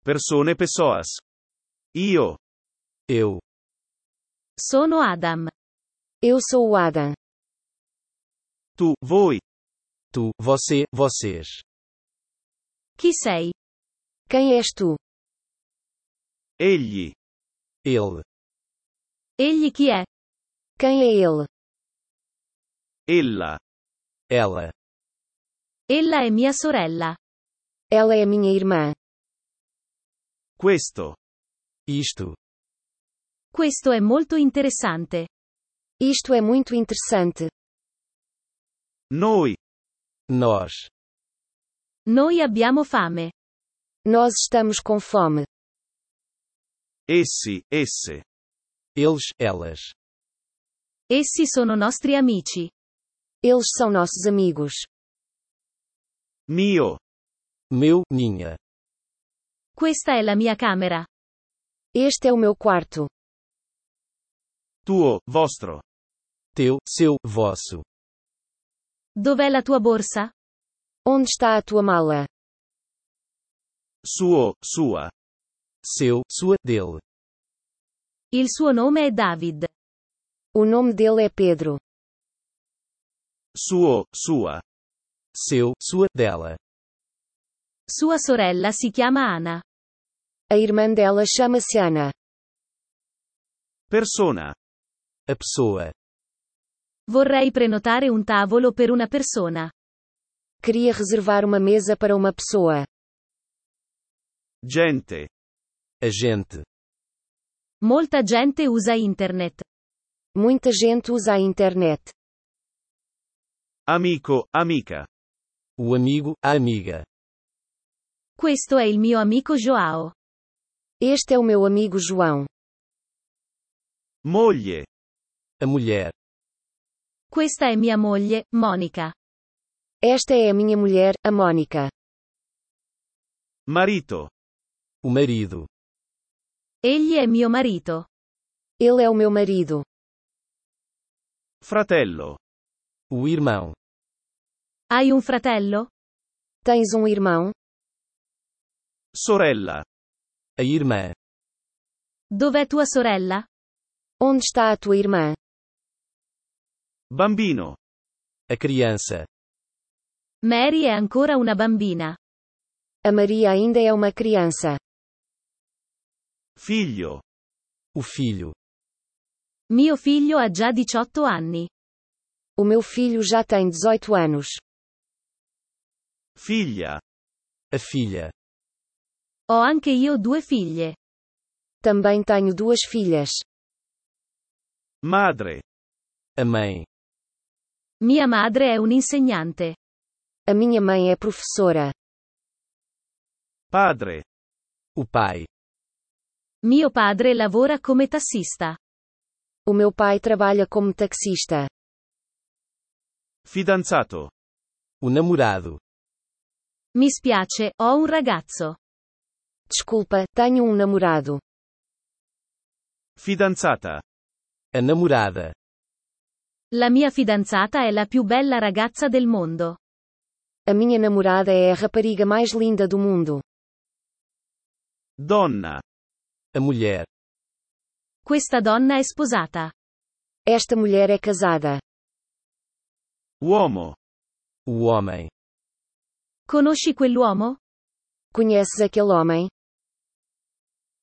persone pessoas. Io. Eu. Sono Adam. Eu sou o Adam. Tu, voi. Tu, você, vocês. Chi sei? Quem és tu? Egli. Ele. Egli chi è? Quem é ele? Ella. Ela. Ella è mia sorella. Ela é minha irmã. Questo. Isto. Questo è molto interessante. Isto é muito interessante. Noi. Nós. Noi abbiamo fame. Nós estamos com fome. Essi, esse. Eles, elas. Essi sono nostri amici. Eles são nossos amigos. Mio. Meu, minha. Questa è la mia camera. Este é o meu quarto. Tuo, vostro. Teu, seu, vosso. Dov'è la tua borsa? Onde está a tua mala? Suo, sua. Seu, sua, dele. Il suo nome è David. O nome dele é Pedro. Suo, sua. Seu, sua, dela. Sua sorella si chiama Ana. A irmã dela chama-se Ana. Persona. A pessoa. Vorrei prenotare un tavolo per una persona. Queria reservar uma mesa para uma pessoa. Gente. A gente. Molta gente usa internet. Muita gente usa a internet. Amico, amica. O amigo, a amiga. Questo è il mio amico Joao. Este é o meu amigo João. Moglie. A mulher. Questa è mia moglie, Monica. Esta é a minha mulher, a Mônica. Marito. O marido. Egli è mio marito. Ele é o meu marido. Fratello. O irmão. Hai un fratello? Tens um irmão? Sorella. A irmã. Dov'è tua sorella? Onde está a tua irmã? Bambino. A criança. Mary è ancora una bambina. A Maria ainda é uma criança. Figlio. O filho. Mio figlio ha già 18 anni. O meu filho já tem 18 anos. Figlia. A filha. Ho anche io 2 figlie. Também tenho 2 filhas. Madre. A mãe. Mia madre è un'insegnante. A minha mãe é professora. Padre. O pai. Mio padre lavora come tassista. O meu pai trabalha como taxista. Fidanzato. O namorado. Mi spiace, ho un ragazzo. Desculpa, tenho um namorado. Fidanzata. A namorada. La mia fidanzata è la più bella ragazza del mondo. A minha namorada é a rapariga mais linda do mundo. Donna. A mulher. Questa donna è sposata. Esta mulher é casada. Uomo. O homem. Conosci quell'uomo? Conheces aquele homem?